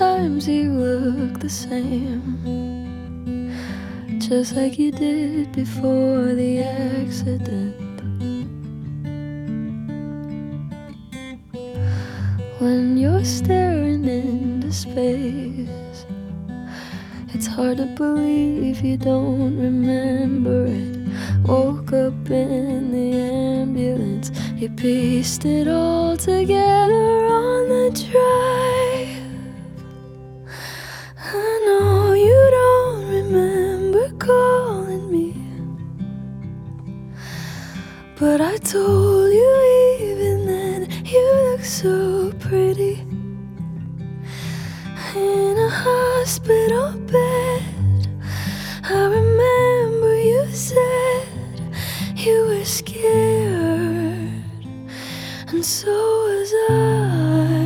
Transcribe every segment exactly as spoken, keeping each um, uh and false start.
Sometimes you look the same, just like you did before the accident. When you're staring into space, it's hard to believe you don't remember it. Woke up in the ambulance, you pieced it all together on the drive. I know you don't remember calling me, but I told you even then you look so pretty in a hospital bed. I remember you said you were scared, and so was I.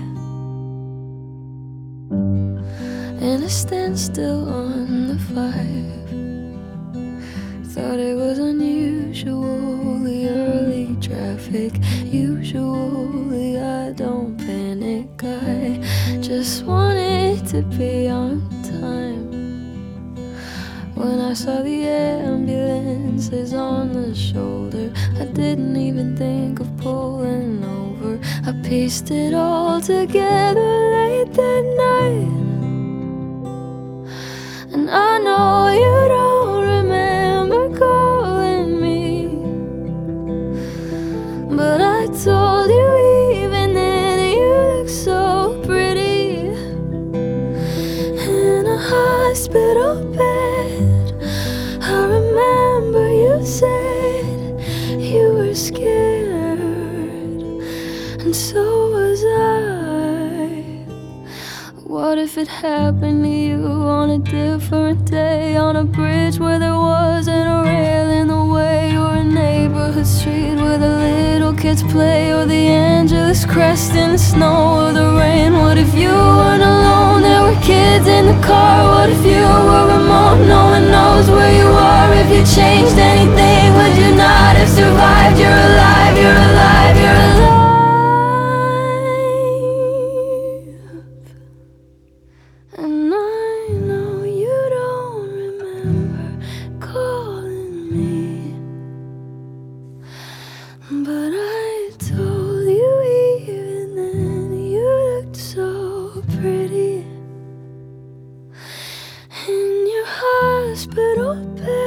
In a standstill on the five, thought it was unusually early traffic. Usually I don't panic, I just wanted to be on time. When I saw the ambulances on the shoulder, I didn't even think of pulling over. I pieced it all together late that night. And I know you don't remember calling me, but I told you even then you look so pretty in a hospital bed. I remember you said you were scared, and so was I. What if it happened to you on a different day, on a bridge where there wasn't a rail in the way, or a neighborhood street where the little kids play, or the Angeles crest in the snow or the rain? What if you weren't alone, there were kids in the car? What if you were remote, no one knows where you are? If you changed anything, would you not have survived? You're alive, you're alive, you're alive. And I know you don't remember calling me, but I told you even then you looked so pretty in your hospital bed.